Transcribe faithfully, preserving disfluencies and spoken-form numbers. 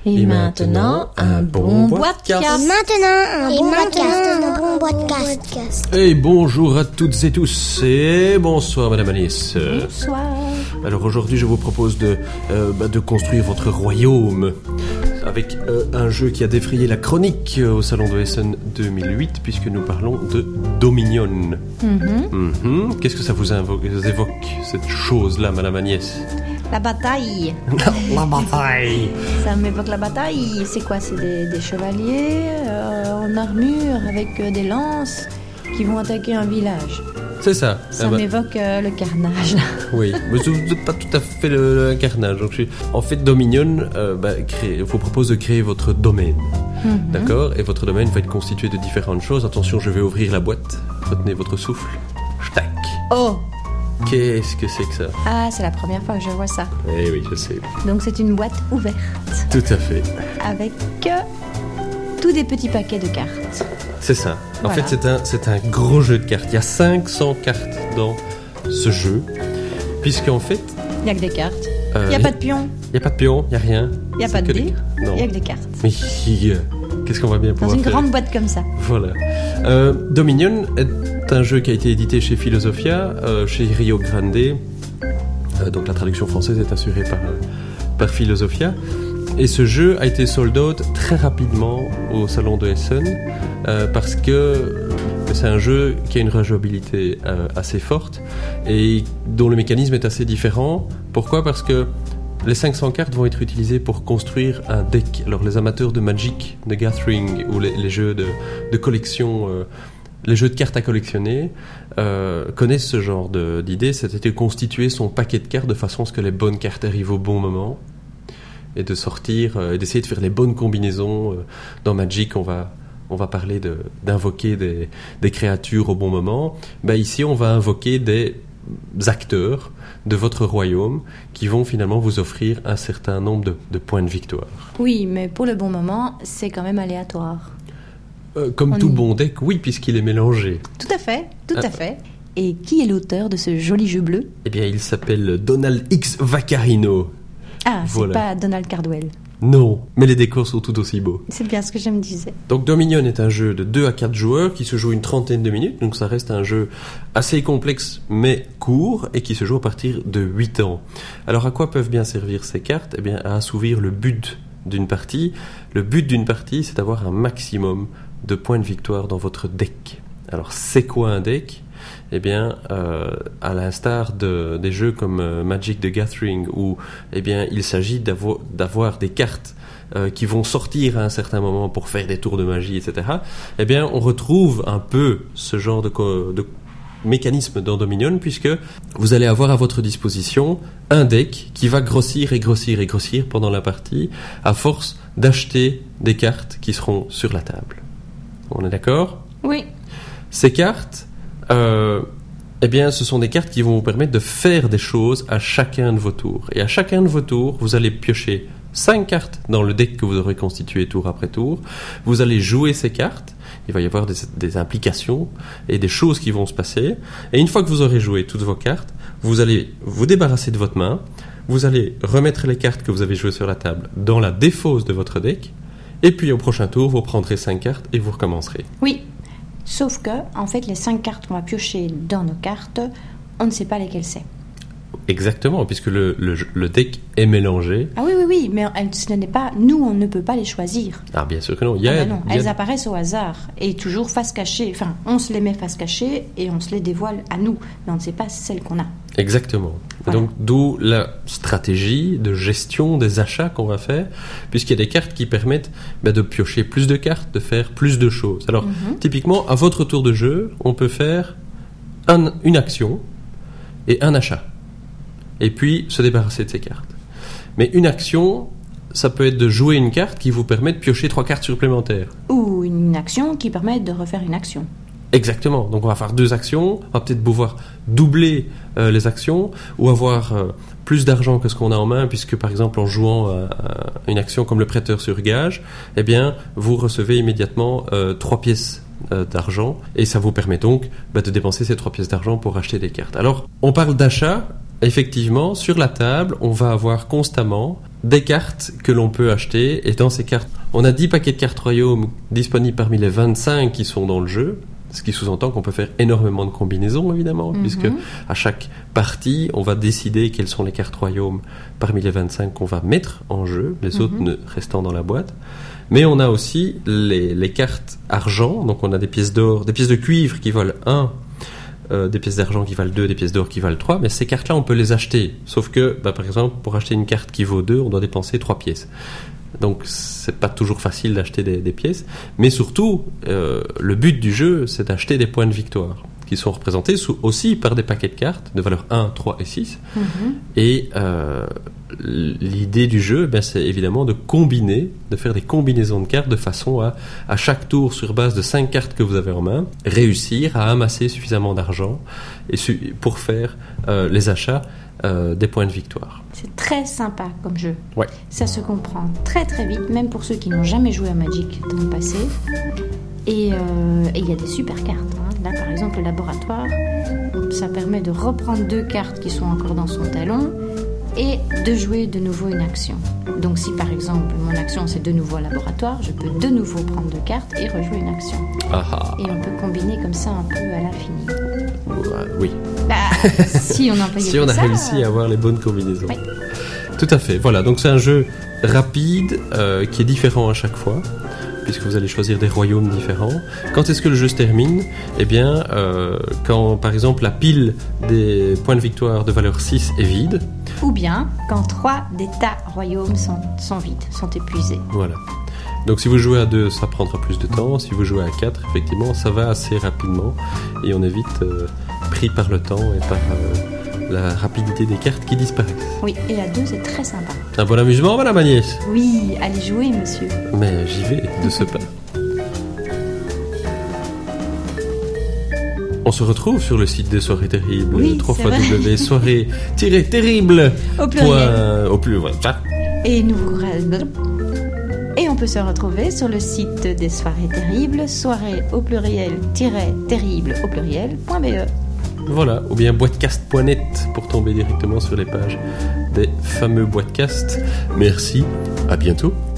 Et, Et maintenant, un bon podcast. Et maintenant, un bon podcast. Un bon podcast. Et bonjour à toutes et tous. Et bonsoir, Madame Agnès. Bonsoir. Alors aujourd'hui, je vous propose de, euh, bah, de construire votre royaume avec euh, un jeu qui a défrayé la chronique au Salon de Essen deux mille huit, puisque nous parlons de Dominion. Mm-hmm. Mm-hmm. Qu'est-ce que ça vous, invo- vous évoque, cette chose-là, Madame Agnès? La bataille. La bataille. Ça m'évoque la bataille. C'est quoi? C'est des, des chevaliers euh, en armure avec euh, des lances qui vont attaquer un village. C'est ça. Ça ah bah, m'évoque euh, le carnage. Oui, mais vous n'êtes pas tout à fait le, le carnage. Donc, je suis... En fait, Dominion euh, bah, crée, vous propose de créer votre domaine. Mm-hmm. D'accord? Et votre domaine va être constitué de différentes choses. Attention, je vais ouvrir la boîte. Retenez votre souffle. Tac. Oh! Qu'est-ce que c'est que ça? Ah, c'est la première fois que je vois ça. Eh oui, je sais. Donc c'est une boîte ouverte. Tout à fait. Avec euh, tous des petits paquets de cartes. C'est ça. En Voilà. fait, c'est un, c'est un gros jeu de cartes. Il y a cinq cents cartes dans ce jeu. Puisqu'en fait... Il n'y a que des cartes. euh, Il n'y a pas de pion. Il n'y a pas de pion, il n'y a rien. Il n'y a C'est pas de que des- dés. Non. Il n'y a que des cartes. Mais euh, qu'est-ce qu'on va bien Dans pouvoir une faire? grande boîte comme ça. Voilà. Euh, Dominion est un jeu qui a été édité chez Philosophia, euh, chez Rio Grande. Euh, donc la traduction française est assurée par, euh, par Philosophia. Et ce jeu a été sold out très rapidement au Salon de Essen euh, parce que euh, c'est un jeu qui a une rejouabilité euh, assez forte et dont le mécanisme est assez différent. Pourquoi? Parce que les cinq cents cartes vont être utilisées pour construire un deck. Alors les amateurs de Magic, de Gathering ou les, les jeux de, de collection, euh, les jeux de cartes à collectionner, euh, connaissent ce genre de, d'idée. C'était de constituer son paquet de cartes de façon à ce que les bonnes cartes arrivent au bon moment et de sortir euh, et d'essayer de faire les bonnes combinaisons. Euh, dans Magic, on va, on va parler de, d'invoquer des, des créatures au bon moment. Ben, ici, on va invoquer des acteurs de votre royaume qui vont finalement vous offrir un certain nombre de, de points de victoire. Oui, mais pour le bon moment, c'est quand même aléatoire. Euh, comme On tout y- bon deck, oui, puisqu'il est mélangé. Tout à fait, tout Ah. à fait. Et qui est l'auteur de ce joli jeu bleu? Eh bien, il s'appelle Donald X Vaccarino. Ah, c'est Voilà. pas Donald Cardwell. Non, mais les décors sont tout aussi beaux. C'est bien ce que je me disais. Donc Dominion est un jeu de deux à quatre joueurs qui se joue une trentaine de minutes, donc ça reste un jeu assez complexe mais court et qui se joue à partir de huit ans. Alors à quoi peuvent bien servir ces cartes? Eh bien à assouvir le but d'une partie. Le but d'une partie, c'est d'avoir un maximum de points de victoire dans votre deck. Alors c'est quoi un deck? Eh bien, euh, à l'instar de, des jeux comme euh, Magic the Gathering, où eh bien, il s'agit d'avo- d'avoir des cartes euh, qui vont sortir à un certain moment pour faire des tours de magie, et cetera. Eh bien, on retrouve un peu ce genre de, co- de mécanisme dans Dominion, puisque vous allez avoir à votre disposition un deck qui va grossir et grossir et grossir pendant la partie, à force d'acheter des cartes qui seront sur la table. On est d'accord? Oui. Ces cartes, euh, eh bien, ce sont des cartes qui vont vous permettre de faire des choses à chacun de vos tours. Et à chacun de vos tours, vous allez piocher cinq cartes dans le deck que vous aurez constitué tour après tour. Vous allez jouer ces cartes. Il va y avoir des, des implications et des choses qui vont se passer. Et une fois que vous aurez joué toutes vos cartes, vous allez vous débarrasser de votre main. Vous allez remettre les cartes que vous avez jouées sur la table dans la défausse de votre deck. Et puis au prochain tour, vous prendrez cinq cartes et vous recommencerez. Oui. Sauf que, en fait, les cinq cartes qu'on va piocher dans nos cartes, on ne sait pas lesquelles c'est. Exactement, puisque le, le, le deck est mélangé. Ah oui, oui, oui, mais elles- ce n'est pas... Nous, on ne peut pas les choisir. Ah, bien sûr que non. Il y a, Ah ben non, il y a- elles apparaissent au hasard. Et toujours face cachée. Enfin, on se les met face cachée et on se les dévoile à nous. Mais on ne sait pas celles qu'on a. Exactement. Et Voilà. donc, d'où la stratégie de gestion des achats qu'on va faire, puisqu'il y a des cartes qui permettent ben, de piocher plus de cartes, de faire plus de choses. Alors, Mhm. typiquement, à votre tour de jeu, on peut faire un- une action et un achat. Et puis, se débarrasser de ces cartes. Mais une action, ça peut être de jouer une carte qui vous permet de piocher trois cartes supplémentaires. Ou une action qui permet de refaire une action. Exactement. Donc on va faire deux actions. On va peut-être pouvoir doubler euh, les actions ou avoir euh, plus d'argent que ce qu'on a en main, puisque par exemple en jouant à, à une action comme le prêteur sur gage, eh bien vous recevez immédiatement euh, trois pièces euh, d'argent et ça vous permet donc bah, de dépenser ces trois pièces d'argent pour acheter des cartes. Alors on parle d'achat. Effectivement, sur la table, on va avoir constamment des cartes que l'on peut acheter. Et dans ces cartes, on a dix paquets de cartes royaumes disponibles parmi les vingt-cinq qui sont dans le jeu. Ce qui sous-entend qu'on peut faire énormément de combinaisons, évidemment, mm-hmm. puisque à chaque partie, on va décider quelles sont les cartes royaumes parmi les vingt-cinq qu'on va mettre en jeu, les mm-hmm. autres ne restant dans la boîte. Mais on a aussi les, les cartes argent, donc on a des pièces d'or, des pièces de cuivre qui valent un, euh, des pièces d'argent qui valent deux, des pièces d'or qui valent trois, mais ces cartes-là, on peut les acheter. Sauf que, bah, par exemple, pour acheter une carte qui vaut deux, on doit dépenser trois pièces. Donc c'est pas toujours facile d'acheter des, des pièces, mais surtout euh, le but du jeu c'est d'acheter des points de victoire qui sont représentés sous, aussi par des paquets de cartes de valeur un, trois et six. Mm-hmm. Et euh, l'idée du jeu ben, c'est évidemment de combiner, de faire des combinaisons de cartes de façon à, à chaque tour sur base de cinq cartes que vous avez en main, réussir à amasser suffisamment d'argent et su- pour faire euh, les achats Euh, des points de victoire. C'est très sympa comme jeu. Ouais. Ça se comprend très très vite, même pour ceux qui n'ont jamais joué à Magic dans le passé. Et il euh, y a des super cartes. Hein. Là, par exemple, le laboratoire, ça permet de reprendre deux cartes qui sont encore dans son talon et de jouer de nouveau une action. Donc, si par exemple, mon action c'est de nouveau laboratoire, je peux de nouveau prendre deux cartes et rejouer une action. Aha. Et on peut combiner comme ça un peu à l'infini. Euh, oui. Bah, si on, si on a ça, réussi à avoir les bonnes combinaisons. Oui. Tout à fait. Voilà, donc c'est un jeu rapide euh, qui est différent à chaque fois, puisque vous allez choisir des royaumes différents. Quand est-ce que le jeu se termine ? Eh bien, euh, quand par exemple la pile des points de victoire de valeur six est vide. Ou bien quand trois des tas royaumes sont, sont vides, sont épuisés. Voilà. Donc si vous jouez à deux, ça prendra plus de temps. Si vous jouez à quatre, effectivement, ça va assez rapidement. Et on est vite euh, pris par le temps et par euh, la rapidité des cartes qui disparaissent. Oui, et à deux, c'est très sympa. Un bon amusement, madame Agnès ? Oui, allez jouer, monsieur. Mais j'y vais de ce pas. On se retrouve sur le site des Soirées Terribles, oui, trois fois w soirées tiret terrible au pluriel. Point, au plus, voilà. Et nous Et on peut se retrouver sur le site des Soirées Terribles, soirées au pluriel, tiret terrible au pluriel, point be. Voilà, ou bien boitcast point net pour tomber directement sur les pages des fameux boitcasts. Merci, à bientôt.